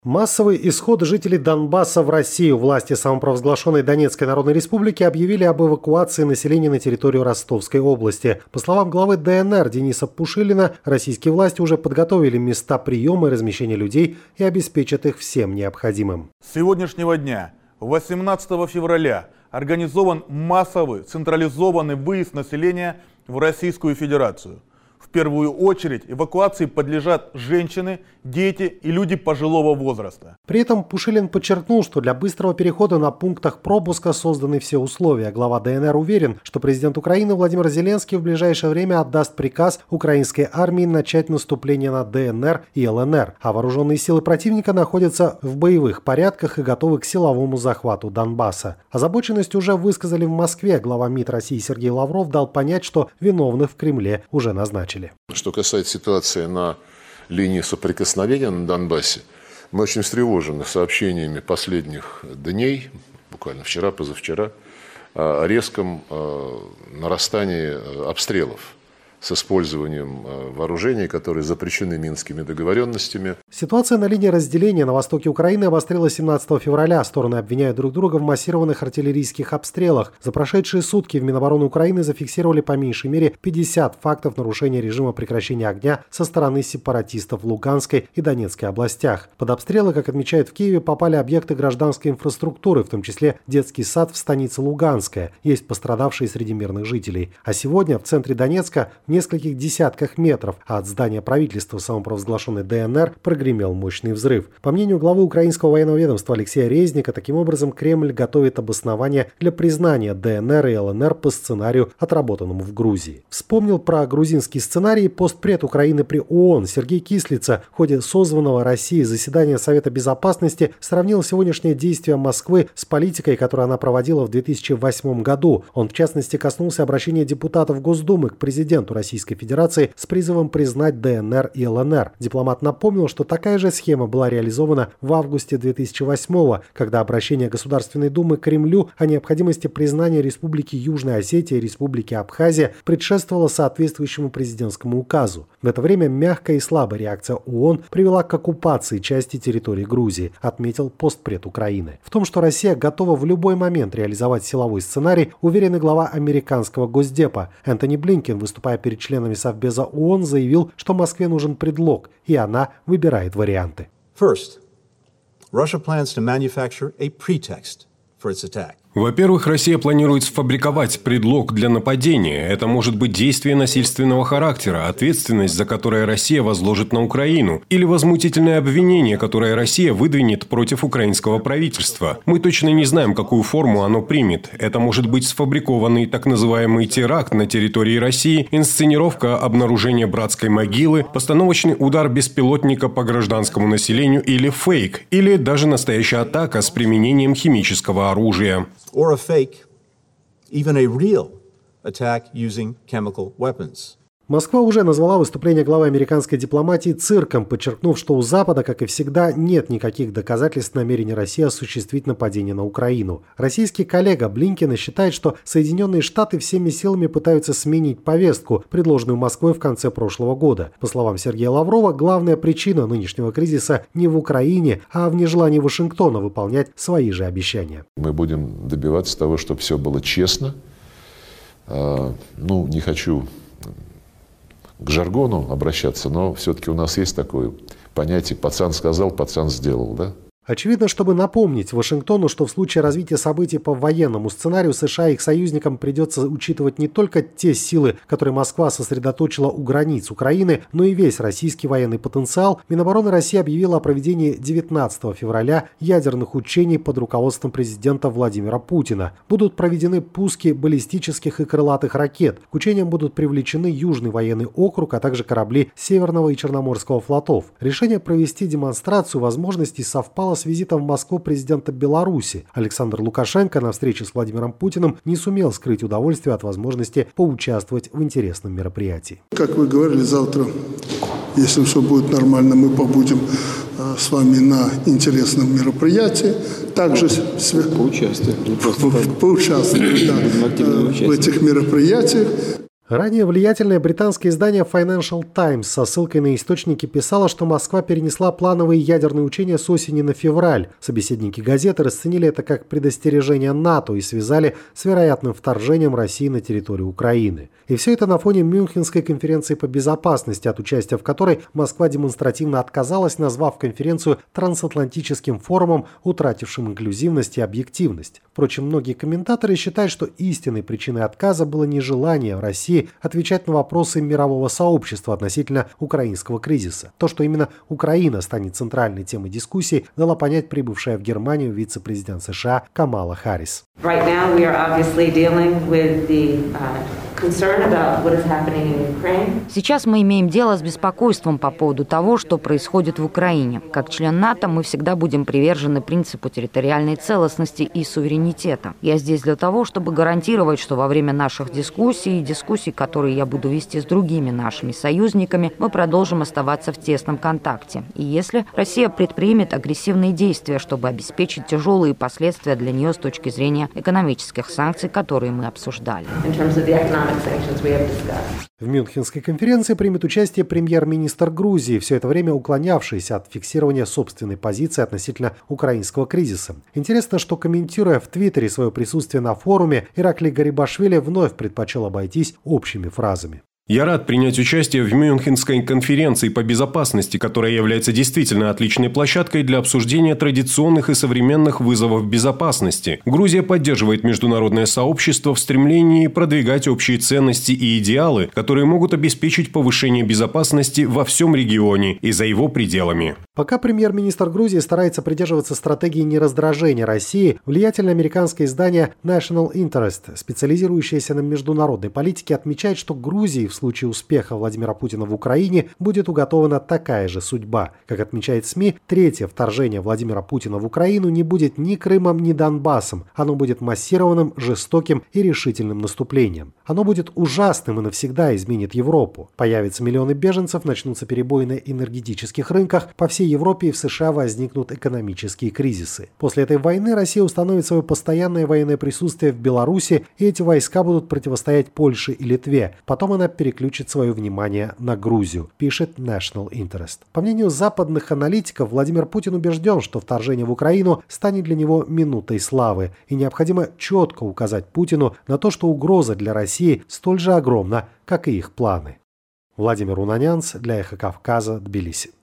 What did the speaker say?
Массовый исход жителей Донбасса в Россию. Власти самопровозглашенной Донецкой Народной Республики объявили об эвакуации населения на территорию Ростовской области. По словам главы ДНР Дениса Пушилина, российские власти уже подготовили места приема и размещения людей и обеспечат их всем необходимым. С сегодняшнего дня, 18 февраля, организован массовый централизованный выезд населения в Российскую Федерацию. В первую очередь эвакуации подлежат женщины, дети и люди пожилого возраста. При этом Пушилин подчеркнул, что для быстрого перехода на пунктах пропуска созданы все условия. Глава ДНР уверен, что президент Украины Владимир Зеленский в ближайшее время отдаст приказ украинской армии начать наступление на ДНР и ЛНР, а вооруженные силы противника находятся в боевых порядках и готовы к силовому захвату Донбасса. Озабоченность уже высказали в Москве. Глава МИД России Сергей Лавров дал понять, что виновных в Кремле уже назначили. Что касается ситуации на линии соприкосновения на Донбассе, мы очень встревожены сообщениями последних дней, буквально вчера, позавчера, о резком нарастании обстрелов с использованием вооружений, которые запрещены Минскими договоренностями. Ситуация на линии разделения на востоке Украины обострилась 17 февраля. Стороны обвиняют друг друга в массированных артиллерийских обстрелах. За прошедшие сутки в Минобороны Украины зафиксировали по меньшей мере 50 фактов нарушения режима прекращения огня со стороны сепаратистов в Луганской и Донецкой областях. Под обстрелы, как отмечают в Киеве, попали объекты гражданской инфраструктуры, в том числе детский сад в станице Луганская. Есть пострадавшие среди мирных жителей. А сегодня в центре Донецка в нескольких десятках метров от здания правительства самопровозглашенной ДНР прогремел мощный взрыв. По мнению главы украинского военного ведомства Алексея Резника, таким образом Кремль готовит обоснование для признания ДНР и ЛНР по сценарию, отработанному в Грузии. Вспомнил про грузинский сценарий постпред Украины при ООН Сергей Кислица. В ходе созванного Россией заседания Совета Безопасности сравнил сегодняшние действия Москвы с политикой, которую она проводила в 2008 году. Он, в частности, коснулся обращения депутатов Госдумы к президенту Российской Федерации с призывом признать ДНР и ЛНР. Дипломат напомнил, что такая же схема была реализована в августе 2008-го, когда обращение Государственной Думы к Кремлю о необходимости признания Республики Южная Осетия и Республики Абхазия предшествовало соответствующему президентскому указу. В это время мягкая и слабая реакция ООН привела к оккупации части территории Грузии, отметил постпред Украины. В том, что Россия готова в любой момент реализовать силовой сценарий, уверен и глава американского Госдепа. Энтони Блинкен, выступая перед членами Совбеза ООН, заявил, что Москве нужен предлог, и она выбирает варианты. First, Russia plans to manufacture a pretext for its attack. Во-первых, Россия планирует сфабриковать предлог для нападения. Это может быть действие насильственного характера, ответственность за которое Россия возложит на Украину, или возмутительное обвинение, которое Россия выдвинет против украинского правительства. Мы точно не знаем, какую форму оно примет. Это может быть сфабрикованный так называемый теракт на территории России, инсценировка обнаружения братской могилы, постановочный удар беспилотника по гражданскому населению или фейк, или даже настоящая атака с применением химического оружия. Or a fake, even a real attack using chemical weapons. Москва уже назвала выступление главы американской дипломатии цирком, подчеркнув, что у Запада, как и всегда, нет никаких доказательств намерения России осуществить нападение на Украину. Российский коллега Блинкен считает, что Соединенные Штаты всеми силами пытаются сменить повестку, предложенную Москвой в конце прошлого года. По словам Сергея Лаврова, главная причина нынешнего кризиса не в Украине, а в нежелании Вашингтона выполнять свои же обещания. Мы будем добиваться того, чтобы все было честно. Не хочу к жаргону обращаться, но все-таки у нас есть такое понятие «пацан сказал, пацан сделал», да? Очевидно, чтобы напомнить Вашингтону, что в случае развития событий по военному сценарию США и их союзникам придется учитывать не только те силы, которые Москва сосредоточила у границ Украины, но и весь российский военный потенциал, Минобороны России объявила о проведении 19 февраля ядерных учений под руководством президента Владимира Путина. Будут проведены пуски баллистических и крылатых ракет. К учениям будут привлечены Южный военный округ, а также корабли Северного и Черноморского флотов. Решение провести демонстрацию возможностей совпало с визитом в Москву президента Беларуси. Александр Лукашенко на встрече с Владимиром Путиным не сумел скрыть удовольствие от возможности поучаствовать в интересном мероприятии. Как вы говорили, завтра, если все будет нормально, мы побудем с вами на интересном мероприятии. Также поучаствуем в этих мероприятиях. Ранее влиятельное британское издание Financial Times со ссылкой на источники писало, что Москва перенесла плановые ядерные учения с осени на февраль. Собеседники газеты расценили это как предостережение НАТО и связали с вероятным вторжением России на территорию Украины. И все это на фоне Мюнхенской конференции по безопасности, от участия в которой Москва демонстративно отказалась, назвав конференцию трансатлантическим форумом, утратившим инклюзивность и объективность. Впрочем, многие комментаторы считают, что истинной причиной отказа было нежелание России отвечать на вопросы мирового сообщества относительно украинского кризиса. То, что именно Украина станет центральной темой дискуссии, дала понять прибывшая в Германию вице-президент США Камала Харрис. Сейчас мы имеем дело с беспокойством по поводу того, что происходит в Украине. Как член НАТО мы всегда будем привержены принципу территориальной целостности и суверенитета. Я здесь для того, чтобы гарантировать, что во время наших дискуссий, которые я буду вести с другими нашими союзниками, мы продолжим оставаться в тесном контакте. И если Россия предпримет агрессивные действия, чтобы обеспечить тяжелые последствия для нее с точки зрения экономических санкций, которые мы обсуждали. В Мюнхенской конференции примет участие премьер-министр Грузии, все это время уклонявшийся от фиксирования собственной позиции относительно украинского кризиса. Интересно, что, комментируя в Твиттере свое присутствие на форуме, Ираклий Гарибашвили вновь предпочел обойтись общими фразами. Я рад принять участие в Мюнхенской конференции по безопасности, которая является действительно отличной площадкой для обсуждения традиционных и современных вызовов безопасности. Грузия поддерживает международное сообщество в стремлении продвигать общие ценности и идеалы, которые могут обеспечить повышение безопасности во всем регионе и за его пределами. Пока премьер-министр Грузии старается придерживаться стратегии нераздражения России, влиятельное американское издание National Interest, специализирующееся на международной политике, отмечает, что Грузии в случае успеха Владимира Путина в Украине будет уготована такая же судьба. Как отмечает СМИ, третье вторжение Владимира Путина в Украину не будет ни Крымом, ни Донбассом. Оно будет массированным, жестоким и решительным наступлением. Оно будет ужасным и навсегда изменит Европу. Появятся миллионы беженцев, начнутся перебои на энергетических рынках, по всей Европе и в США возникнут экономические кризисы. После этой войны Россия установит свое постоянное военное присутствие в Беларуси, и эти войска будут противостоять Польше и Литве. Потом она переключит свое внимание на Грузию, пишет National Interest. По мнению западных аналитиков, Владимир Путин убежден, что вторжение в Украину станет для него минутой славы, и необходимо четко указать Путину на то, что угроза для России столь же огромна, как и их планы. Владимир Унанянц для Эхо Кавказа, Тбилиси.